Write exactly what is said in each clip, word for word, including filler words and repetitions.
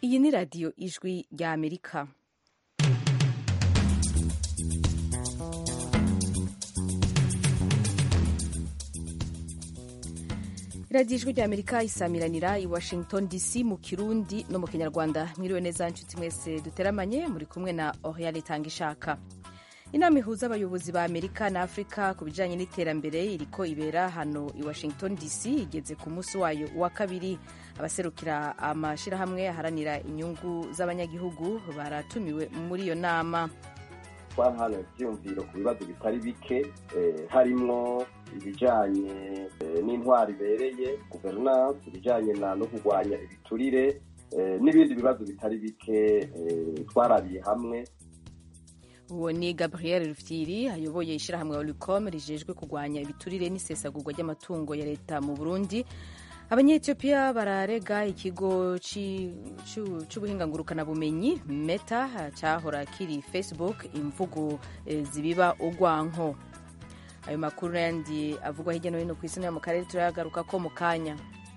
Iyi ni radiyo ijwi rya Amerika. radiyo ijwi rya Amerika isamiranira i Washington D C mu Kirundi no mu Kinyarwanda. Mwiriwe neza nshuti mwese duteramanye, muri kumwe na Oriane Tangishaka. Inama ihuza abayobozi ba Amerika na Afrika ku bijanye n'iterambere iriko ibera hano i Washington D C igeze ku munsi wayo wa kabiri. Abaserukira amashirahamwe aharanira inyungu z'abanyagihugu baratumiwe muri iyo nama. Twahana ivyumviro ku bibazo bitari bike, harimwo ibijanye n'intwari ibereye, governance, ibijanye no kurwanya ibiturire n'ibindi bibazo bitari bike twarabiye hamwe. Uwo ni Gabriel Rufyiri ayoboye ishirahamwe Olicom rijejwe kurwanya ibiturire n'isesagurwa ry'amatungo ya leta mu Burundi. Abanyethiopia bararega ikigo c'ubuhingangurukana bumenyi Meta cyahora kiri Facebook imvugo e, zibiba urwanko. Ayo makuru n'ayandi avugwa hirya no hino ku isi no mu karere turagaruka ko mu kanya.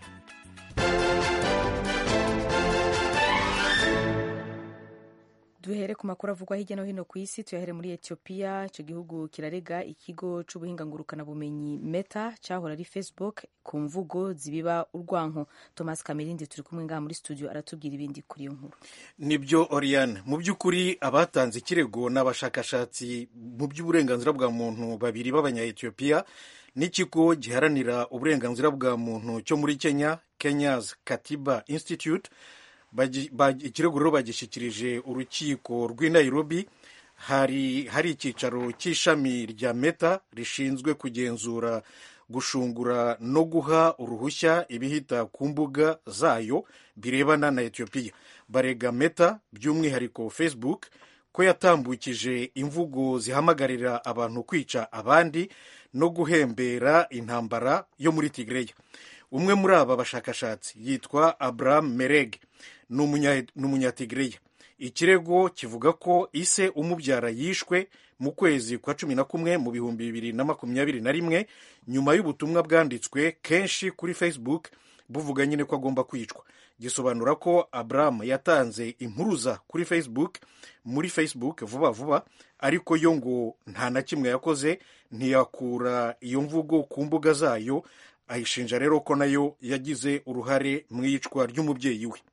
Duhere ku makuru avugwa hirya no hino ku isi, tuyahere muri Ethiopia. Ico gihugu kirarega ikigo c'ubuhingangurukana bumenyi Meta cyahora ari Facebook ku mvugo zibiba urwanko. Thomas Kamerindi turi kumwe ngaha muri studio aratubwira ibindi kuri iyo nkuru. Nibyo Oriane, mu by'ukuri abatanze ikirego n'abashakashatsi mu by'uburenganzira bwa muntu babiri b'abanya-Ethiopia n'ikigo giharanira uburenganzira bwa muntu cyo muri Kenya, Kenya's Katiba Institute. Ikirego rero bagishikirije urukiko rw'i Nairobi. Hari hari icyicaro cy'ishami rya Meta rishinzwe kugenzura, gushungura no guha uruhushya ibihita ku mbuga zayo birebana na Ethiopia. Barega Meta by'umwihariko Facebook ko yatambukije imvugo zihamagarira abantu kwica abandi no guhembera intambara yo muri Tigray. Umwe muri aba bashakashatsi yitwa Abraham Mereg, n'umunyatigireya. Ikirego kivuga ko ise umubyara yishwe mu kwezi kwa cumi na kumwe mu bihumbi bibiri na makumyabiri na rimwe nyuma y'ubutumwa bwanditswe kenshi kuri Facebook buvuga nyine ko agomba kwicwa. Gisobanura ko Abraham yatanze impuruza kuri Facebook muri Facebook vuba vuba, ariko yo ngo nta na kimwe yakoze, ntiyakura iyo mvugo ku mbuga zayo. Ayishinja rero ko nayo yagize uruhare mu iyicwa ry'umubyeyi we.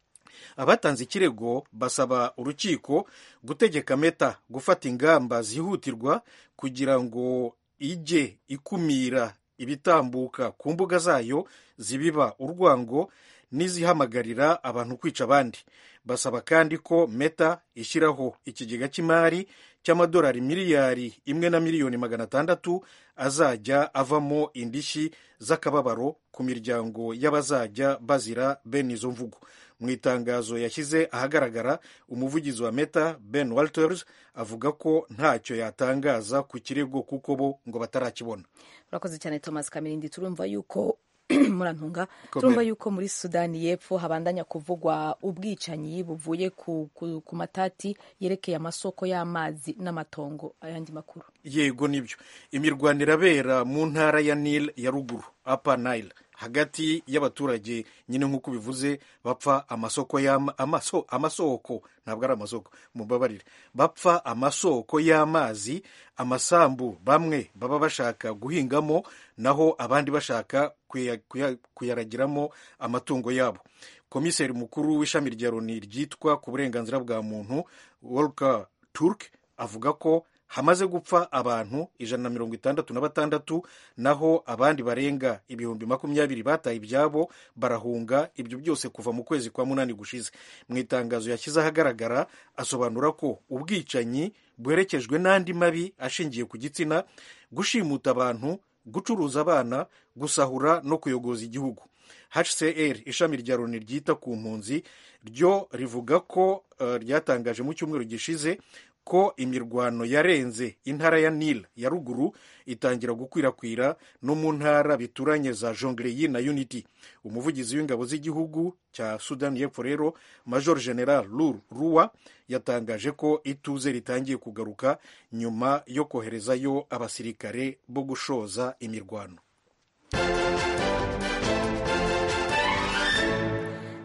Abatanze ikirego basaba urukiko gutegeka Meta gufata ingamba zihutirwa kugira ngo ijye ikumira ibitambuka ku mbuga zayo zibiba urwango n'izihamagarira abantu kwica abandi. Basaba kandi ko Meta ishyiraho ikigega cy'imari cy'amadolari miliyari imwe na miliyoni magana atandatu azajya avamo indishyi z'akababaro ku miryango y'abazajya bazira bene izo mvugo. Mu itangazo yashyize ahagaragara, umuvugizi wa Meta Ben Walters avuga ko ntacyo yatangaza ku kirego kuko bo ngo batarakibona. Urakoze cyane Thomas Kamerindi. Turumva yuko murantunga turumva yuko muri Sudani y'Epfo habandanya kuvugwa ubwicanyi buvuye ku, ku, ku matati yerekeye amasoko y'amazi n'amatongo. Ayandi makuru yego nibyo, imirwano irabera mu ntara ya Nile ya ruguru, Upper Nile, hagati y'abaturage nyine nk'uko bivuze bapfa amasoko y'ama, amaso, amasoko ntabwo ari amasoko mubabarire, bapfa amasoko y'amazi, amasambu bamwe baba bashaka guhingamo naho abandi bashaka kuyaragiramo amatungo yabo. Komiseri mukuru w'ishami rya Loni ryitwa ku burenganzira bwa muntu Volker Turk avuga ko hamaze gupfa abantu ijana na mirongo itandatu na batandatu, naho abandi barenga ibihumbi makumyabiri bataye ibyabo barahunga. Ibyo byose kuva mu kwezi kwa munani gushize. Mu itangazo yashyize ahagaragara asobanura ko ubwicanyi bwerekejwe n'andi mabi ashingiye ku gitsina, gushimuta abantu, gucuruza abana, gusahura no kuyogoza igihugu. H C R ishami rya Loni ryita ku mpunzi ryo rivuga ko uh, ryatangaje mu cyumweru gishize ko imirwano yarenze intara ya Nile ya ruguru itangira gukwirakwira no mu ntara bituranye za Jonglei na Unity. Umuvugizi w'ingabo z'igihugu cya Sudani y'Epfo rero Major General Lur Ruwa yatangaje ko ituze ritangiye kugaruka nyuma yo koherezayo abasirikare bo gushoza imirwano.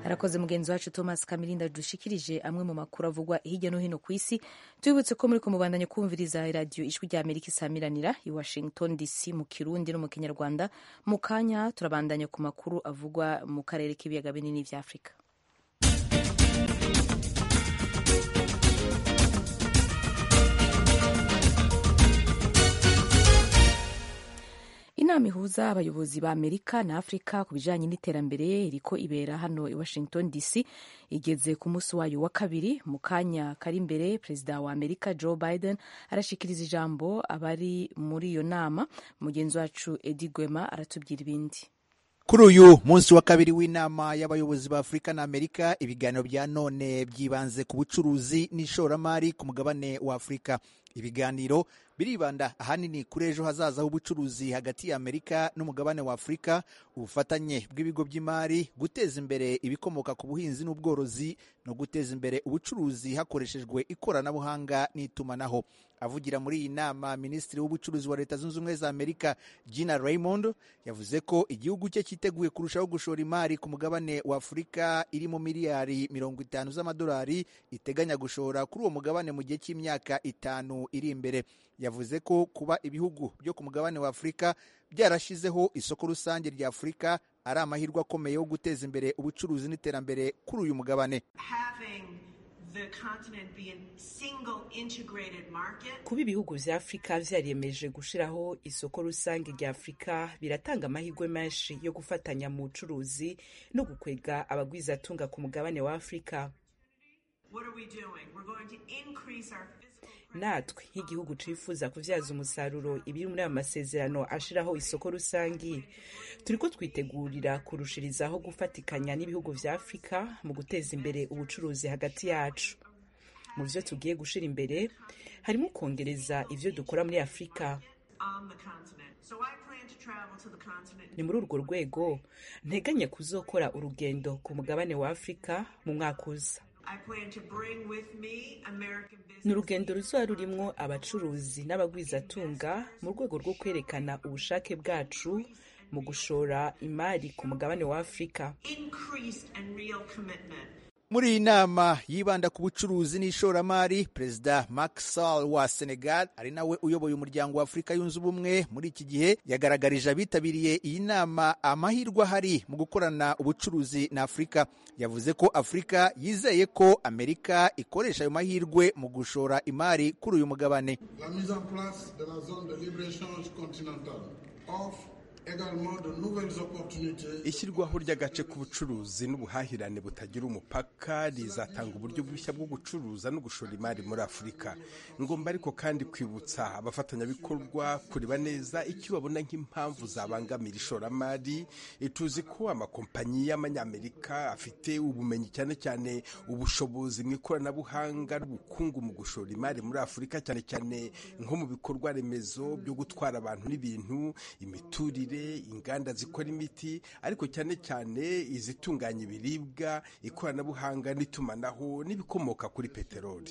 arakoze mugenzi wacu Thomas Kamirinda dushikirije amwe mu makuru avugwa hirya no hino ku isi. Tubibutse ko muri kumubandanya kumviriza radio Ijwi rya Amerika isamiranira i Washington D C mu Kirundi no mu Kinyarwanda. Mu kanya turabandanya ku makuru avugwa mu karere k'ibiyaga binini vya Afrika. Inama ihuza abayobozi ba Amerika na Afrika ku bijanye n'iterambere iriko ibera hano i Washington D C igeze ku munsi wayo wa kabiri. Mu kanya kari imbere perezida wa Amerika Joe Biden arashikiriza ijambo abari muri iyo nama. Mugenzi wacu Eddie Gwema aratubwira ibindi. Kuri uyu munsi wa kabiri w'inama y'abayobozi ba Afrika na Amerika, ibiganiro bya none byibanze ku bucuruzi n'ishoramari ku mugabane wa Afrika. Ibiganiro biribanda ahanini kuri ejo hazaza h'ubucuruzi hagati ya Amerika n'umugabane wa Afrika, ubufatanye bw'ibigo by'imari, guteza imbere ibikomoka ku buhinzi n'ubworozi no guteza imbere ubucuruzi hakoreshejwe ikoranabuhanga n'itumanaho. Avugira muri iyi nama, Minisitiri w'ubucuruzi wa Leta Zunze Ubumwe za Amerika Gina Raymond yavuze ko igihugu cye cyiteguye kurushaho gushora imari ku mugabane wa Afrika irimo miliyari mirongo itanu z'amadolari iteganya gushora kuri uwo mugabane mu gihe cy'imyaka itanu iri imbere. Yavuze ko kuba ibihugu byo ku mugabane wa Afrika byarashizeho isoko rusange rya Afrika ari amahirwe akomeye yo guteza imbere ubucuruzi n'iterambere kuri uyu mugabane. Kuba ibihugu vya Afrika vyariyemeje gushiraho isoko rusange rya Afrika biratanga amahirwe menshi yo gufatanya mu bucuruzi no gukwega abagwizatunga ku mugabane wa Afrika. Natwe nk'igihugu cifuza kuvyaza umusaruro ibiri muri aya masezerano ashiraho isoko rusangi, turiko twitegurira kurushirizaho gufatikanya n'ibihugu vya Afrika mu guteza imbere ubucuruzi hagati yacu. Mu vyo tugiye gushira imbere harimo kongereza ivyo dukora muri Afrika. Ni muri urwo rwego nteganya kuzokora urugendo ku mugabane wa Afrika mu mwaka uza. Ni urugendo ruzoba rurimwo abacuruzi n'abagwizatunga mu rwego rwo kwerekana ubushake bwacu mu gushora imari ku mugabane wa Afrika. Muri iyi nama yibanda ku bucuruzi n'ishoramari, Perezida Macky Sall wa Senegal ari nawe uyoboye umuryango wa Afrika yunze ubumwe muri iki gihe yagaragarije abitabiriye iyi nama amahirwe ahari mu gukorana ubucuruzi na Afrika. Yavuze ko Afrika yizeye ko Amerika ikoresha ayo mahirwe mu gushora imari kuri uyu mugabane. La mise en place de la zone de libre-échange continentale offre ishyirwaho ry'agace k'ubucuruzi n'ubuhahirane butagira umupaka rizatanga uburyo bushya bwo gucuruza no gushora imari muri Afurika. Ngomba ariko kandi kwibutsa abafatanyabikorwa kureba neza icyo babona nk'impamvu zabangamira ishoramari. Tuzi ko amakompanyi y'amanyamerika afite ubumenyi cyane cyane ubushobozi mu ikoranabuhanga n'ubukungu mu gushora imari muri Afurika, cyane cyane nko mu bikorwa remezo byo gutwara abantu n'ibintu, imiturire, inganda zikora imiti, ariko cyane cyane izitunganya ibiribwa, ikoranabuhanga n'itumanaho n'ibikomoka kuri peteroli.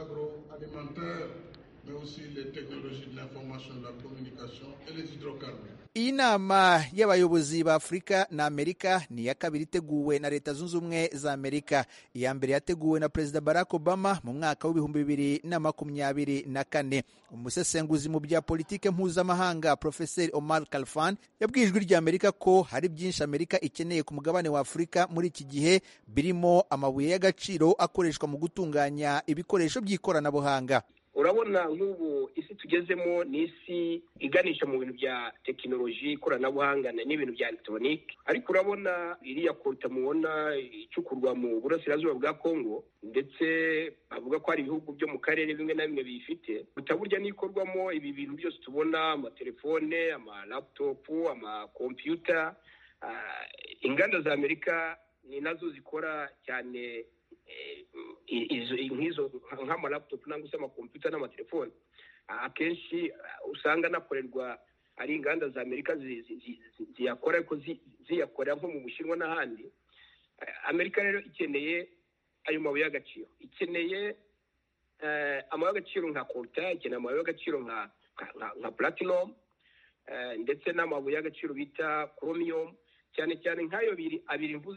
Iyi nama y'abayobozi ba Afrika na Amerika ni iya kabiri iteguwe na Leta Zunze Ubumwe za Amerika. Iya mbere yateguwe na Perezida Barack Obama mu mwaka w'ibihumbi bibiri na makumyabiri na kane. Umusesenguzi mu bya politike mpuzamahanga Professor Omar Khalfan yabwiye Ijwi rya Amerika ko hari byinshi Amerika ikeneye ku mugabane wa Afrika muri iki gihe, birimo amabuye y'agaciro akoreshwa mu gutunganya ibikoresho by'ikoranabuhanga. Urabona nk'ubu isi tugezemo ni isi iganisha mu bintu bya tekinoloji, ikoranabuhanga n'ibintu bya electronique, ariko urabona iriya kota mubona icukurwa mu burasirazuba bwa Kongo, ndetse bavuga ko hari ibihugu byo mu karere bimwe na bimwe bifite butaburya n'ikorwamo ibi bintu byose tubona, amatelefone, ama laptop, ama computer. Uh, inganda za Amerika ni nazo zikora cyane nk'izo nk'ama laptop nangwa se amakompiyuta n'amatelefoni. Akenshi usanga nakorerwa ari inganda za Amerika ziyakora, ariko ziyakorera nko mu Bushinwa n'ahandi. Amerika rero ikeneye ayo mabuye y'agaciro, ikeneye amabuye y'agaciro nka coltan, ikeneye amabuye y'agaciro nka nka platinum, ndetse n'amabuye y'agaciro bita chromium, cyane cyane nk'ayo biri abiri mvuze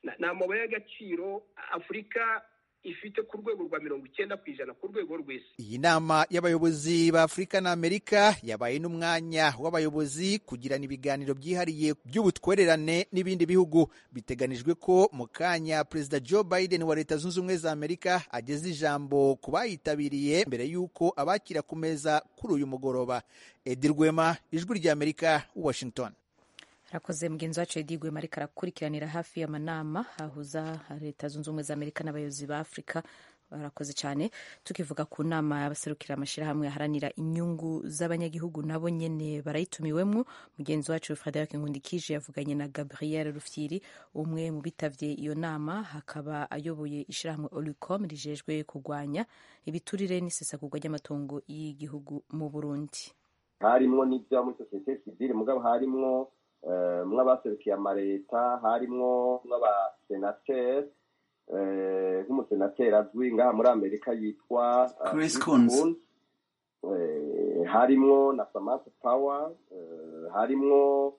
ni amabuye y'agaciro Afurika ifite ku rwego rwa mirongo icyenda ku ijana ku rwego rw'isi. Iyi nama y'abayobozi ba Afurika na Amerika yabaye n'umwanya w'abayobozi kugirana ibiganiro byihariye by'ubutwererane n'ibindi bihugu. Biteganijwe ko mu kanya Perezida Joe Biden wa Leta Zunze Ubumwe za Amerika ageze ijambo ku bayitabiriye mbere y'uko abakira ku meza kuri uyu mugoroba. Edi Rwema, Ijwi ry'Amerika, Washington. Rakoze mugenzi wacu Edi Rwema ariko arakurikiranira hafi y'amanama ahuza Leta Zunze Ubumwe za Amerika n'abayobozi ba Afurika. Barakoze cyane. Tukivuga ku nama y'abaserukira amashyirahamwe aharanira inyungu z'abanyagihugu nabo nyene barayitumiwemwo. Mugenzi wacu Frederic Nkundikije yavuganye na Gabriel Rufyiri, umwe mu bitavye iyo nama, hakaba ayoboye ishirahamwe Olucom rijejwe kurwanya ibiturire n'isesagurwa ry'amatongo y'igihugu mu Burundi. Harimwo n'ivyo muri societe civile, mugabo harimwo mw'abaserukiye amareta, harimwo mw'abasenateri, nk'umusenateri azwi ngaha muri Amerika yitwa Chris Coons, harimwo na Samantha Power, harimwo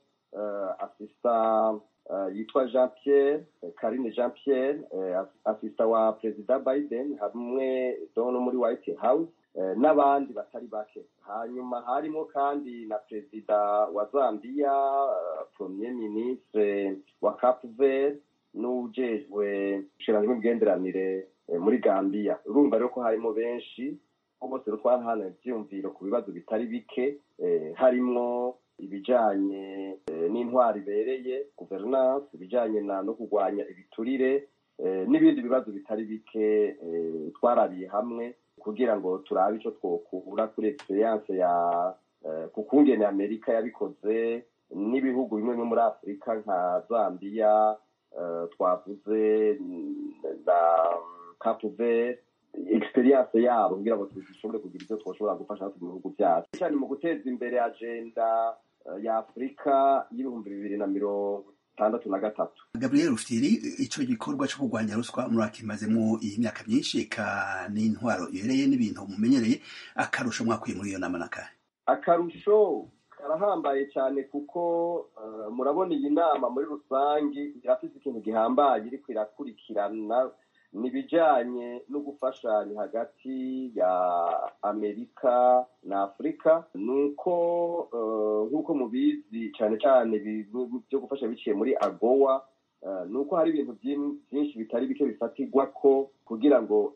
asista yitwa Jean Pierre, Karine Jean Pierre, asista wa Perezida Biden, hamwe no muri White House, n'abandi batari bake. Hanyuma harimo kandi na perezida wa Zambia, premier ministre wa Cape Verde, n'ujejwe ushiranzwe imigenderanire muri Gambia. Urumva rero ko harimo benshi bose twahana ivyumviro ku bibazo bitari bike, harimo ibijanye n'intwari bereye, governance, ibijanye no kurwanya ibiturire, n'ibindi bibazo bitari bike twarabiye hamwe kugira ngo turabe ico twokura kuri experience ya kukungene Amerika yabikoze n'ibihugu bimwe muri Afurika nka Zambia, twavuze na Cape Verde, experience yabo kugira ngo dushobore kugira ivyo twoshobora gufasha mu bihugu byacu cyane mu guteza imbere agenda ya Afurika y'ibihumbi bibiri na mirongo itandatu na gatatu. Gabriel Rufyiri, ico gikorwa cyo kurwanya ruswa murakimazemo iyi myaka myinshi, eka n'intwaro ibereye n'ibintu mumenyereye, akarusho mwakuye muri iyo nama nakahe? Akarusho karahambaye cyane kuko uh, murabona iyi nama muri rusangi irafise ikintu gihambaye iriko irakurikirana nibijanye no gufashanya hagati ya Amerika na Afurika. Nuko uh, nkuko mubizi cyane cyane byo gufasha biciye muri AGOA, uh, nuko hari ibintu byinshi bitari bike bifatirwa ko kugira ngo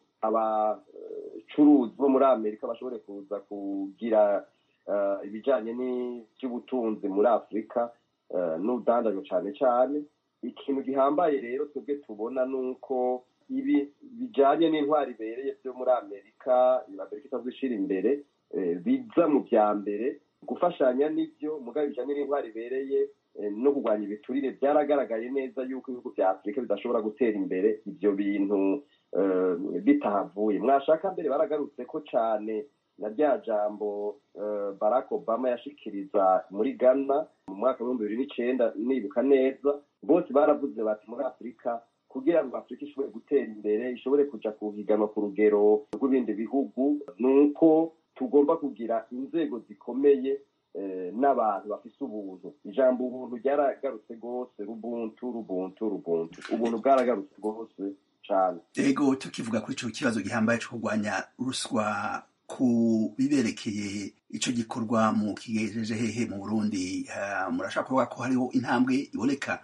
abacuruzi bo muri Amerika bashobore kuza kugira uh, ibijanye n'iby'ubutunzi muri Afurika, uh, n'udandajo cyane cyane. Ikintu gihambaye rero twebwe tubona nuko ibi bijanye n'intwari bereye byo muri Amerika, Amerika itazishira imbere, biza mu bya mbere. Gufashanya n'ibyo mugabo bijanye n'intwari bereye no kurwanya ibiturire, byaragaragaye neza yuko ibihugu bya Afurika bidashobora gutera imbere ibyo bintu bitahavuye. Mwashaka mbere baragarutse ko cyane na rya jambo Barack Obama yashikiriza muri Ghana mu mwaka wa bibiri n'icenda, nibuka neza, bose baravuze bati muri Afurika kugira ngo Afurika ishobore gutera imbere, ishobore kuja kuhiganwa ku rugero rw'ibindi bihugu, nuko tugomba kugira inzego zikomeye eh, n'abantu bafise ubuntu. Ijambo ubuntu ryaragarutse rwose, rubuntu rubuntu rubuntu, ubuntu bwaragarutse rwose cane. Ego, tukivuga kuri ico kibazo gihambaye cyo kurwanya ruswa, ku biberekeye ico gikorwa mu kigejeje hehe mu Burundi, uh, murashaka kuvuga ko hariho intambwe iboneka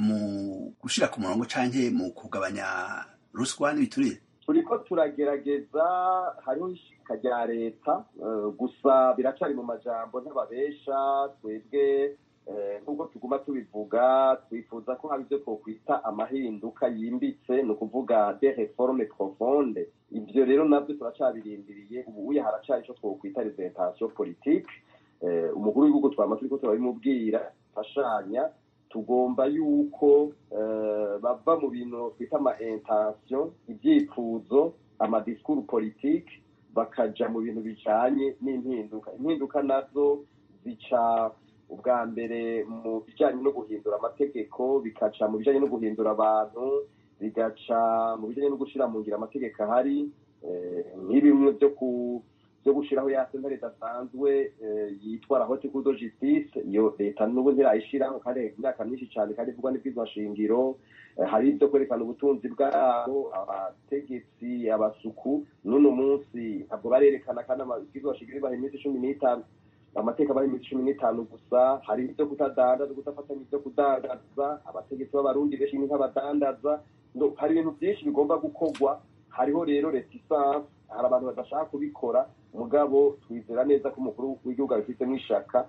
mu gushira ku murongo canke mu kugabanya ruswa n'ibiturire? Turiko turagerageza, hariho ishika rya leta, uh, gusa biracari mu majambo ntababesha. Twebwe nk'uko uh, tuguma tubivuga, twifuza ko hari ivyo twokwita amahinduka yimbitse, ni ukuvuga des réformes profondes. Ivyo rero navyo turacabirindiriye. Ubu uye haracari ico twokwita representation politique. Uh, umukuru w'igihugu twama turiko turabimubwira, fashanya, tugomba yuko uh, bava mu bintu twita ama intention, ibyifuzo, ama discours politique, bakaja mu bintu bijanye n'impinduka. Impinduka nazo zica ubwa mbere mu bijanye no guhindura amategeko, bikaca mu bijanye no guhindura abantu, bigaca mu bijanye no gushira mu ngira amategeko ahari, nk'ibimwe byo ku byo gushiraho ya sentare idasanzwe yitwa la haute cour de justice, iyo leta n'ubu ntirayishiraho kandi imyaka myinshi cyane kandi ivugwa n'ibwirizwa shingiro. Hari ibyo kwerekana ubutunzi bwabo, abategetsi, abasuku n'uno munsi ntabwo barerekana kandi amabwirizwa shingiro baha iminsi cumi n'itanu, amateka bari iminsi cumi n'itanu gusa. Hari ibyo kutadandaza, kudafatanya ibyo kudandaza, abategetsi b'abarundi benshi ni nk'abadandaza. Hari ibintu byinshi bigomba gukorwa. Hariho rero reticence, hari abantu badashaka kubikora, mugabo twizera neza ko umukuru w'igihugu abifitemo ishaka.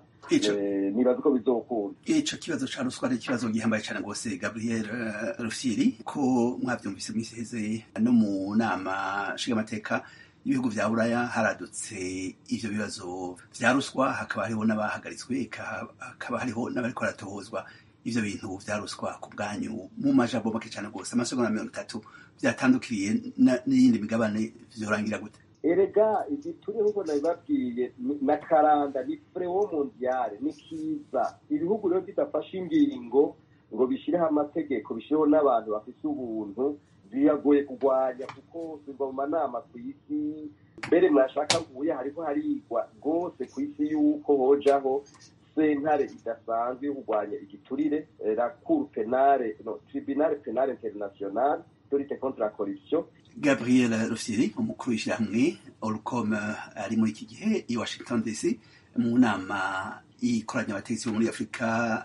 Nibaza ko bizokunda. Ico kibazo ca ruswa ari ikibazo gihambaye cyane rwose, Gabriel Rufyiri, ko mwavyumvise mw'iseze no mu nama nshingamateka ibihugu vya Buraya haradutse ivyo bibazo vya ruswa, hakaba hariho n'abahagaritswe, hakaba hariho n'abariko baratohozwa ivyo bintu vya ruswa. Ku bwanyu mu majambo make cyane rwose, amasegonda mirongo itatu, vyatandukiriye n'iyindi migabane vyorangira gute? Erega igituri nk'uko nabibabwiye na karanda ni freo mondiale, ni kiza. Ibihugu rero bidafashe ingingo ngo bishireho amategeko, bishireho n'abantu bafise ubuntu, biragoye kurwanya, kuko biva mu manama ku isi. Mbere mwashaka ubuye hariko harigwa rwose ku isi yuko hojaho sentare idasanzwe yo kurwanya igiturire, la cour penale, no, tribunal penal international de lutte contre la corruption. Gabriel Rufyiri, umukuru w'ishyirahamwe Orcom, ari muri iki gihe i Washington D C mu nama ikoranya abategetsi bo muri Afurika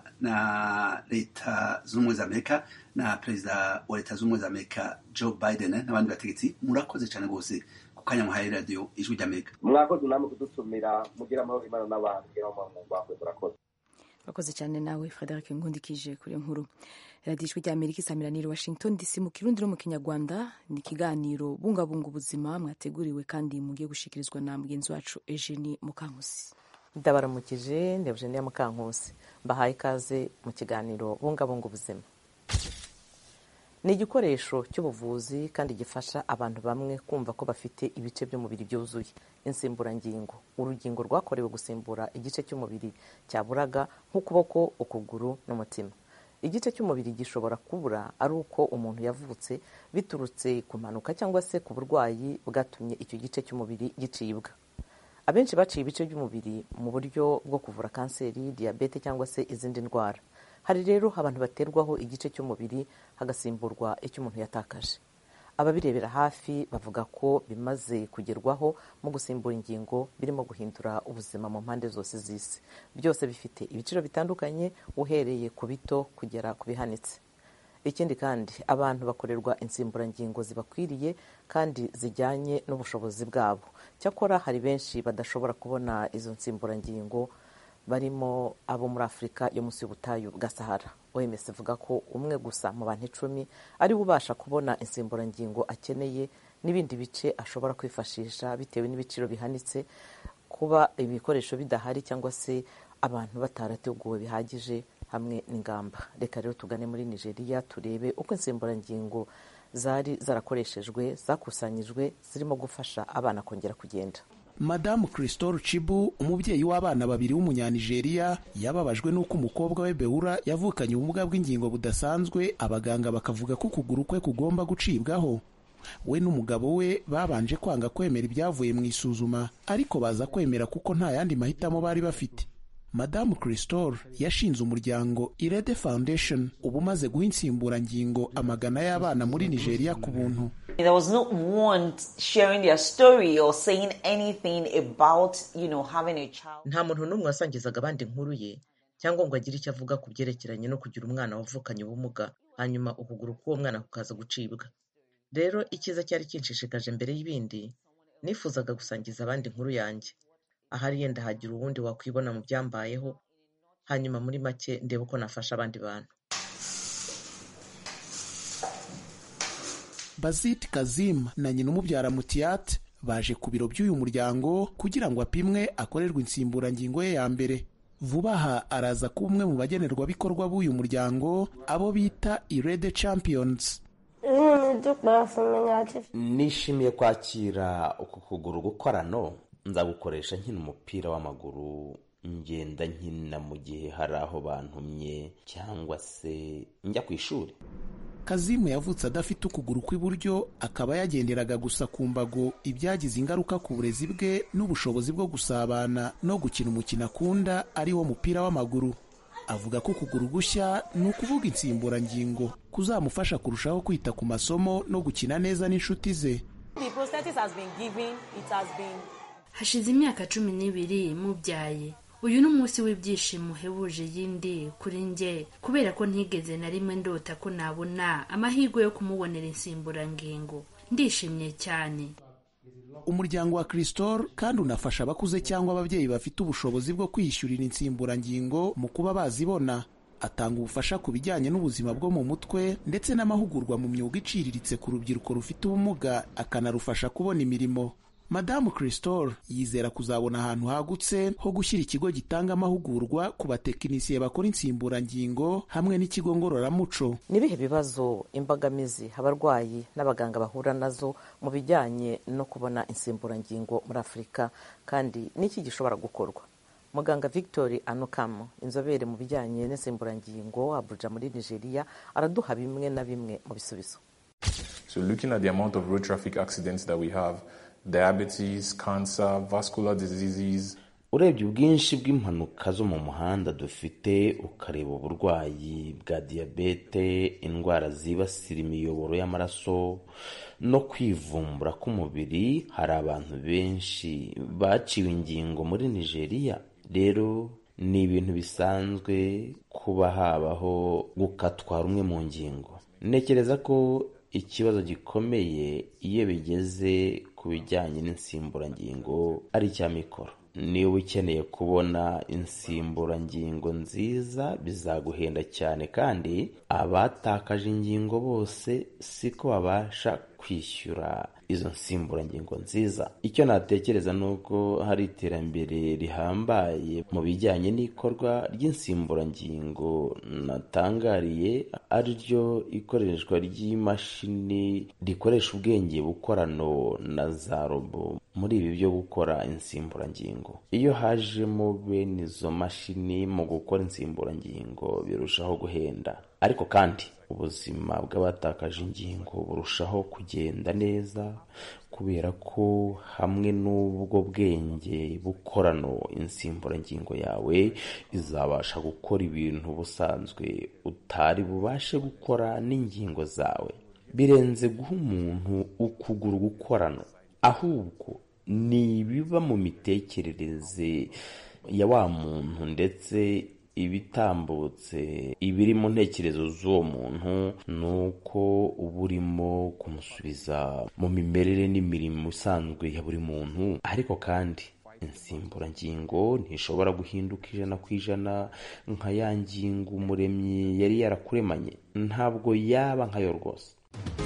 na leta z'ubumwe za Amerika na perezida wa leta z'ubumwe za Amerika Joe Biden n'abandi bategetsi. Murakoze cyane rwose ku kanya muhaye radio Ijwi ry'Amerika. Mwakoze namwe kudutumira, mugira amahoro Imana n'abantu, mugira amahoro bakwe. Murakoze. Murakoze cyane nawe Frederic Nkundikije kuri nkuru. Radio Ijwi ry'Amerika isamiranira Washington D C mu Kirundi no mu Kinyarwanda. Ni ikiganiro bungabunga ubuzima mwateguriwe kandi mugiye gushikirizwa na mugenzi wacu Eugenie Mukankusi. Ndabaramukije, ndi Eugenie Mukankusi, mbahaye ikaze mu kiganiro bungabunga ubuzima. Ni igikoresho cy'ubuvuzi kandi gifasha abantu bamwe kumva ko bafite ibice by'umubiri byuzuye. Insimburangingo, urugingo rwakorewe gusimbura igice cy'umubiri cyaburaga nk'ukuboko, ukuguru n'umutima. Igice cy'umubiri gishobora kubura ari uko umuntu yavutse biturutse ku mpanuka cyangwa se ku burwayi bwatumye icyo gice cy'umubiri gicibwa. Abenshi baciye ibice by'umubiri mu buryo bwo kuvura kanseri, diyabete cyangwa se izindi ndwara. Hari rero abantu baterwaho igice cy'umubiri hagasimburwa icyo umuntu yatakaje. Ababirebera hafi bavuga ko bimaze kugerwaho mu gusimbura ingingo birimo guhindura ubuzima mu mpande zose z'isi. Byose bifite ibiciro bitandukanye, uhereye ku bito kugera ku bihanitse. Ikindi kandi abantu bakorerwa insimburangingo zibakwiriye kandi zijyanye n'ubushobozi bwabo. Cyakora hari benshi badashobora kubona izo nsimburangingo, barimo abo muri Afurika yo munsi y'ubutayu bwa Sahara. O M S ivuga ko umwe gusa mu bantu icumi ari ubasha kubona insimburangingo akeneye, n'ibindi bice ashobora kwifashisha bitewe n'ibiciro bihanitse, kuba ibikoresho bidahari cyangwa se abantu batarateguwe bihagije, hamwe n'ingamba. Reka rero tugane muri Nigeria turebe uko insimburangingo zari zarakoreshejwe zakusanyijwe zirimo gufasha abana kongera kugenda. Madamu Crystal Chibu, umubyeyi w'abana babiri w'umunyanigeriya, yababajwe n'uko umukobwa we Beura yavukanye ubumuga bw'ingingo budasanzwe, abaganga bakavuga ko ukuguru kwe kugomba gucibwaho. We n'umugabo we babanje kwanga kwemera ibyavuye mu isuzuma, ariko baza kwemera kuko nta yandi mahitamo bari bafite. Madamu Crystal yashinze umuryango Irede Foundation, ubu umaze guha insimburangingo amagana y'abana muri Nigeria ku buntu. There was no one sharing their story or saying anything about, you know, having a child. Nta muntu n'umwe wasangizaga abandi inkuru ye cyangwa ngo agire icyo avuga ku byerekeranye no kugira umwana wavukanye ubumuga hanyuma ukuguru k'uwo mwana kukaza gucibwa. Rero icyiza cyari kinshishikaje mbere y'ibindi, nifuzaga gusangiza abandi inkuru yanjye. Ahari yenda hagira uwundi wakwibona mu byambayeho, hanyuma muri make ndebe uko nafasha abandi bantu. Bazit Kazim na nyina umubyara Mutiat baje ku biro by'uyu muryango kugira ngo apimwe akorerwe insimburangingo ye ya mbere. Vuba aha araza kuba umwe mu bagenerwabikorwa b'uyu muryango, abo bita Irede Champions. Nishimiye kwakira uku kuguru gukorano, nzagukoresha nkina umupira w'amaguru, ngenda nkina mu gihe hari aho bantumye cyangwa se njya ku ishuri. Kazimu yavutse adafite ukuguru kw'iburyo, akaba yagenderaga gusa ku mbago, ibyagize ingaruka ku burezi bwe n'ubushobozi bwo gusabana no gukina umukino akunda ari wo mupira w'amaguru. Avuga ko ukuguru gushya ni ukuvuga insimburangingo kuzamufasha kurushaho kwita ku masomo no gukina neza n'inshuti ze. Hashize imyaka cumi n'ibiri mubyaye. Uyu ni umunsi w'ibyishimo uhebuje yindi kuri njye, kubera ko ntigeze na rimwe ndota ko nabona amahirwe yo kumubonera insimburangingo. Ndishimye cyane. Umuryango wa Cristol kandi unafasha abakuze cyangwa ababyeyi bafite ubushobozi bwo kwiyishyurira insimburangingo mu kuba bazibona. Atanga ubufasha ku bijyanye n'ubuzima bwo mu mutwe ndetse n'amahugurwa mu myuga iciriritse ku rubyiruko rufite ubumuga, akanarufasha kubona imirimo. Madamu Cristol yizera kuzabona ahantu hagutse ho gushyira ikigo gitanga amahugurwa ku batekinisiye bakora insimburangingo hamwe n'ikigo ngororamuco. Nibihe bibazo, imbogamizi abarwayi n'abaganga bahura nazo mu bijyanye no kubona insimburangingo muri Afurika, kandi n'iki gishobora gukorwa? Muganga Victor Anokam, inzobere mu bijyanye n'insimburangingo Abuja muri Nigeria, araduha bimwe na bimwe mu bisubizo. So looking at the amount of road traffic accidents that we have, diabetes, cancer, vascular diseases. Urebye ubwinshi bw'impanuka zo mu muhanda dufite, ukareba uburwayi bwa diyabete, indwara zibasira imiyoboro y'amaraso no kwivumbura k'umubiri, hari abantu benshi baciwe ingingo muri Nigeria. Rero ni ibintu bisanzwe kuba habaho gukatwa rumwe mu ngingo. Ntekereza ko ikibazo gikomeye iyo bigeze ku bijyanye n'insimburangingo ari icya mikoro. Niba ukeneye kubona insimburangingo nziza bizaguhenda cyane, kandi abatakaje ingingo bose siko babasha kwishyura izo nsimburangingo nziza. Icyo natekereza nuko hari iterambere rihambaye mu bijyanye n'ikorwa ry'insimburangingo natangariye, ari ryo ikoreshwa ry'imashini rikoresha ubwenge bukorano na za robo muri ibi byo gukora insimburangingo. Iyo hajemo bene izo mashini mu gukora insimburangingo birushaho guhenda, ariko kandi ubuzima bw'abatakaje ingingo burushaho kugenda neza, kubera ko hamwe n'ubwo bwenge bukorano insimburangingo yawe izabasha gukora ibintu busanzwe utari bubashe gukora n'ingingo zawe. Birenze guha umuntu ukuguru gukorano, ahubwo ni ibiba mu mitekerereze ya wa muntu ndetse ibitambutse ibiri mu ntekerezo z'uwo muntu, nuko uba urimo kumusubiza mu mimerere n'imirimo isanzwe ya buri muntu. Ariko kandi insimburangingo ntishobora guhinduka ijana ku ijana nka ya ngingo umuremyi yari yarakuremanye. Ntabwo yaba nkayo rwose.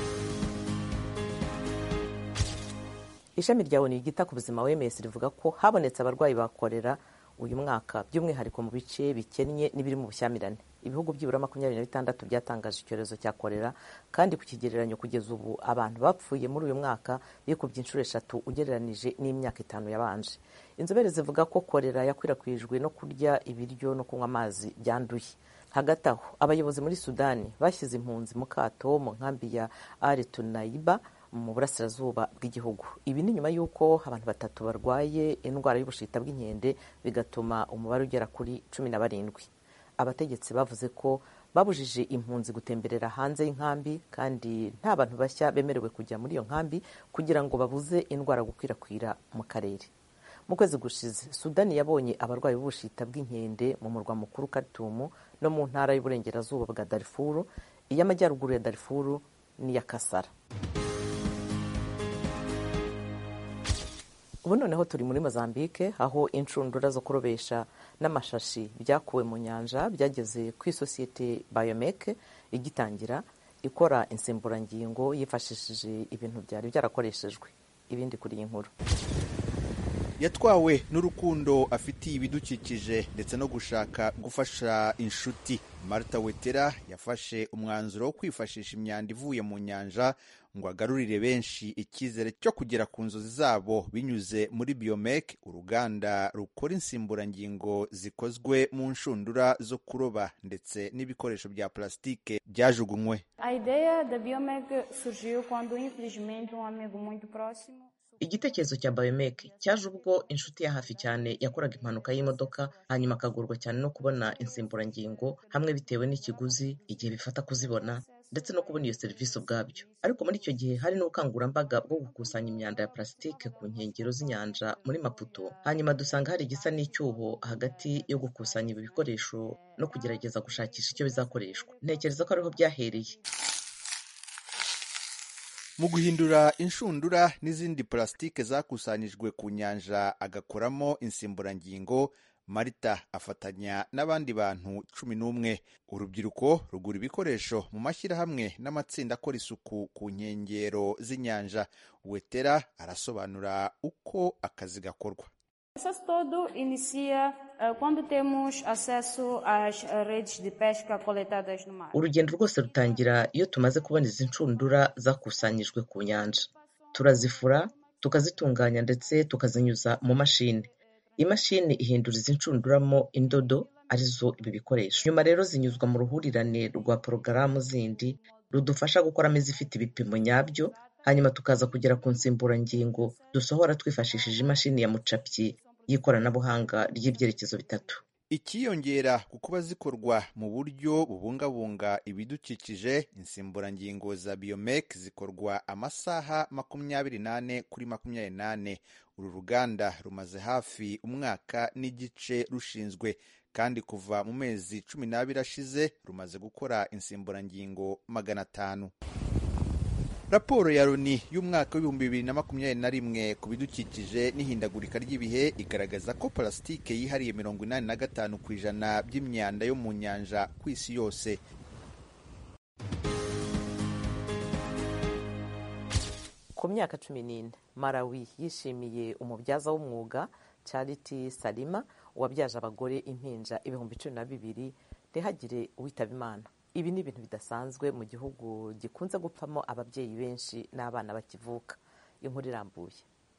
Ishami rya O N U ryita ku buzima O M S rivuga ko habonetse abarwayi ba kolera uyu mwaka, by'umwihariko mu bice bikennye n'ibiri mu bushyamirane. Ibihugu byibura makumyabiri na bitandatu byatangaje icyorezo cya kolera, kandi ku kigereranyo kugeza ubu abantu bapfuye muri uyu mwaka bikubye inshuro eshatu ugereranije n'imyaka itanu yabanje. Inzobere zivuga ko kolera yakwirakwijwe no kurya ibiryo no kunywa amazi byanduye. Hagati aho, abayobozi muri Sudani bashyize impunzi mu kato mu nkambi ya Al Tunaiba mu burasirazuba bw'igihugu. Ibi ni nyuma y'uko abantu batatu barwaye indwara y'ubushita bw'inkende, bigatuma umubare ugera kuri cumi na barindwi. Abategetsi bavuze ko babujije impunzi gutemberera hanze y'inkambi, kandi nta bantu bashya bemerewe kujya muri iyo nkambi kugira ngo babuze indwara gukwirakwira mu karere. Mu kwezi gushize, Sudani yabonye abarwayi b'ubushita bw'inkende mu murwa mukuru Khartoum no mu ntara y'uburengerazuba bwa Darfur, iy'amajyaruguru ya Darfur n'iya Kasara. Ubu noneho turi muri Mozambique, aho inshundura zo kurobesha n'amashashi byakuwe mu nyanja byageze ku isosiyete Biomec igitangira ikora insimburangingo yifashishije ibintu byari byarakoreshejwe. Ibindi kuri iyi nkuru. yatwawe n'urukundo afitiye ibidukikije ndetse no gushaka gufasha inshuti. Martha Wetera yafashe umwanzuro wo kwifashisha imyanda ivuye mu nyanja ngo agarurire benshi icyizere cyo kugera ku nzozi zabo binyuze muri Biomec, uruganda rukora insimburangingo zikozwe mu nshundura zo kuroba ndetse n'ibikoresho bya plastike byajugunywe. A ideia da Biomec surgiu quando infelizmente um amigo muito próximo. Igitekerezo cya Biomec cyaje ubwo inshuti ya hafi cyane yakoraga impanuka y'imodoka hanyuma akagorwa cyane no kubona insimburangingo hamwe bitewe n'ikiguzi igihe bifata kuzibona ndetse no kubona iyo serivisi ubwabyo. Ariko muri icyo gihe hari n'ubukangurambaga bwo gukusanya imyanda ya plastike ku nkengero z'inyanja muri Maputo, hanyuma dusanga hari igisa n'icyuho hagati yo gukusanya ibi bikoresho no kugerageza gushakisha icyo bizakoreshwa. Ntekereza ko ariho byahereye. Mu guhindura inshundura n'izindi plastike zakusanyijwe ku nyanja agakoramo insimburangingo, Martha afatanya n'abandi bantu cumi n'umwe. Urubyiruko rugura ibikoresho mu mashyirahamwe n'amatsinda akora isuku ku nkengero z'inyanja. Wetera arasobanura uko akazi gakorwa. O processo todo inicia uh, quando temos acesso às redes de pesca coletadas no mar. Urugendo rwose rutangira iyo tumaze kubona izi nshundura zakusanyijwe ku nyanja. Turazifura, tukazitunganya ndetse tukazinyuza mu mashini. Imashini ihindura izi nshunduramo indodo arizo ibi bikoresho. Nyuma rero zinyuzwa mu ruhurirane rwa porogaramu zindi rudufasha gukoramo izifite ibipimo nyabyo, hanyuma tukaza kugera ku nsimburangingo dusohora twifashishije imashini ya mucapyi y'ikoranabuhanga ry'ibyerekezo bitatu. Ikiyongera ku kuba zikorwa mu buryo bubungabunga ibidukikije, insimburangingo za Biomec zikorwa amasaha makumyabiri n'ane kuri makumyabiri n'ane. Uru ruganda rumaze hafi umwaka n'igice rushinzwe, kandi kuva mu mezi cumi n'abiri ashize rumaze gukora insimburangingo magana atanu. Raporo ya Loni y'umwaka w'ibihumbi bibiri na makumyabiri na rimwe ku bidukikije n'ihindagurika ry'ibihe igaragaza ko plastike yihariye mirongo inani na gatanu ku ijana by'imyanda yo mu nyanja ku isi yose. Ku myaka cumi n'ine Malawi yishimiye umubyaza w'umwuga Charity Salima wabyaje abagore impinja ibihumbi cumi na bibiri ntihagire uwitaba Imana. Ibi ni ibintu bidasanzwe mu gihugu gikunze gupfamo ababyeyi benshi n'abana bakivuka. Inkuru irambuye.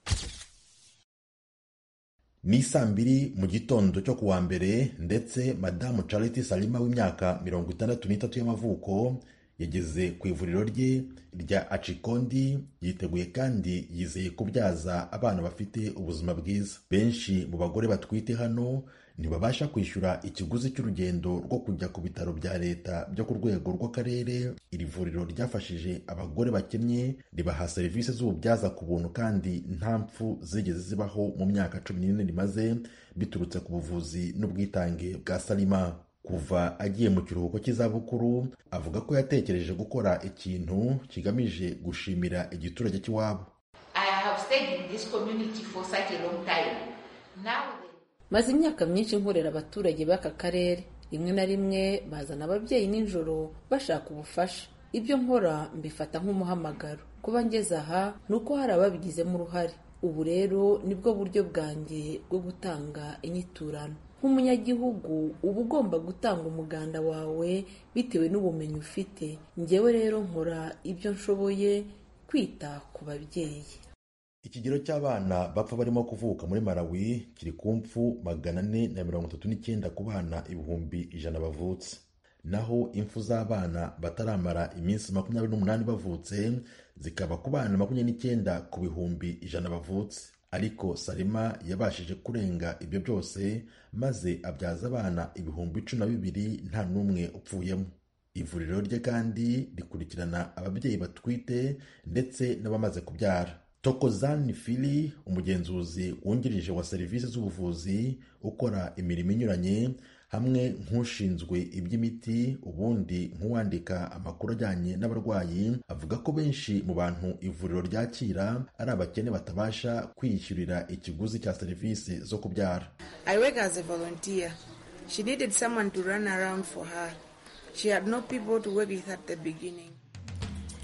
Ni saa mbiri mu gitondo cyo kuwa mbere, ndetse Madamu Charity Salima w'imyaka mirongo itandatu n'itatu y'amavuko yageze ku ivuriro rye rya Achikondi, yiteguye kandi yizeye kubyaza abana bafite ubuzima bwiza. Benshi mu bagore batwite hano ntibabasha kwishyura ikiguzi cy'urugendo rwo kujya ku bitaro bya leta byo ku rwego rw'akarere. Iri vuriro ryafashije abagore bakennye, ribaha serivisi z'ububyaza ku buntu kandi nta mpfu zigeze zibaho mu myaka cumi n'ine rimaze, biturutse ku buvuzi n'ubwitange bwa Salima. Kuva agiye mu kiruhuko cy'izabukuru, avuga ko yatekereje gukora ikintu kigamije gushimira igiturage cy'iwabo. I have stayed in this community for such a long time. Now maze imyaka myinshi nkorera abaturage b'aka karere. Rimwe na rimwe bazana ababyeyi nijoro bashaka ubufasha. Ibyo nkora mbifata nk'umuhamagaro. Kuba ngeze aha ni uko hari ababigizemo uruhare. Ubu rero nibwo buryo bwanjye bwo gutanga inyiturano. Nk'umunyagihugu uba ugomba gutanga umuganda wawe bitewe n'ubumenyi ufite. Njyewe rero nkora ibyo nshoboye kwita ku babyeyi. Ikigero cy'abana bapfa barimo kuvuka muri Malawi kiri ku mpfu magana ane na mirongo itatu n'icyenda ku bana ibihumbi ijana bavutse. Naho impfu z'abana bataramara iminsi makumyabiri n'umunani bavutse zikaba ku bana makumyabiri n'icyenda ku bihumbi ijana bavutse. Ariko Salima yabashije kurenga ibyo byose maze abyaza abana ibihumbi cumi na bibiri nta n'umwe upfuyemo. Ivuriro rye kandi rikurikirana ababyeyi batwite ndetse n'abamaze kubyara. Tokozani Fili, umugenzuzi wungirije wa serivisi z'ubuvuzi ukora imirimo inyuranye, hamwe nk'ushinzwe iby'imiti ubundi nk'uwandika amakuru ajyanye n'abarwayi, avuga ko benshi mu bantu ivuriro ryakira ari abakene batabasha kwiyishyurira ikiguzi cya serivisi zo kubyara. I work as a volunteer. She needed someone to run around for her. She had no people to work with at the beginning.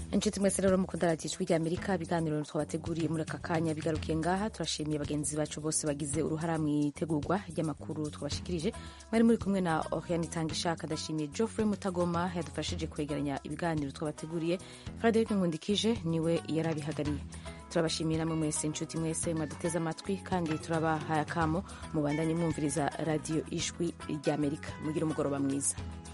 inshuti mwese rero mukunda radiyo ijwi rya amerika ibiganiro twabateguriye muri aka kanya bigarukiye ngaha. turashimiye bagenzi bacu bose bagize uruhara mu itegurwa ry'amakuru twabashikirije. mwari muri kumwe na Oriane Itangishaka. ndashimiye Geoffrey Mutagoma yadufashije kwegeranya ibiganiro twabateguriye. Frederic Nkundikije niwe yarabihagariye. turabashimiye namwe mwese inshuti mwese mwaduteze amatwi, kandi turabahaye akamo mubandanye mwumviriza radiyo ijwi rya amerika. mugire umugoroba mwiza.